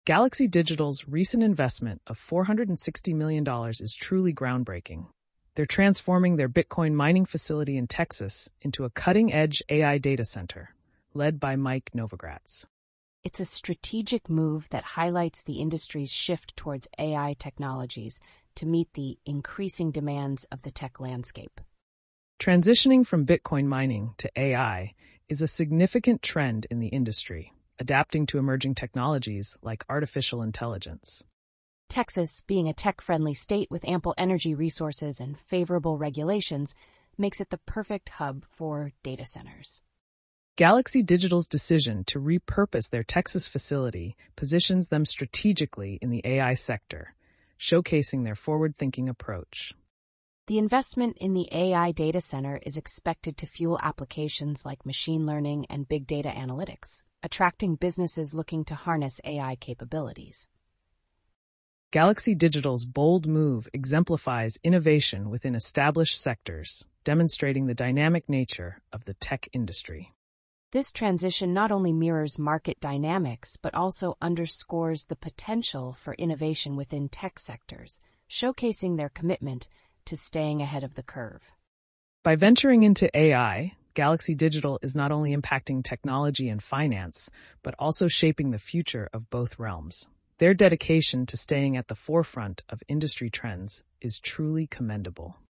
Galaxy Digital's recent investment of $460 million is truly groundbreaking. They're transforming their Bitcoin mining facility in Texas into a cutting-edge AI data center, led by Mike Novogratz. It's a strategic move that highlights the industry's shift towards AI technologies to meet the increasing demands of the tech landscape. Transitioning from Bitcoin mining to AI is a significant trend in the industry, adapting to emerging technologies like artificial intelligence. Texas, being a tech-friendly state with ample energy resources and favorable regulations, makes it the perfect hub for data centers. Galaxy Digital's decision to repurpose their Texas facility positions them strategically in the AI sector, showcasing their forward-thinking approach. The investment in the AI data center is expected to fuel applications like machine learning and big data analytics, attracting businesses looking to harness AI capabilities. Galaxy Digital's bold move exemplifies innovation within established sectors, demonstrating the dynamic nature of the tech industry. This transition not only mirrors market dynamics, but also underscores the potential for innovation within tech sectors, showcasing their commitment to staying ahead of the curve. By venturing into AI, Galaxy Digital is not only impacting technology and finance, but also shaping the future of both realms. Their dedication to staying at the forefront of industry trends is truly commendable.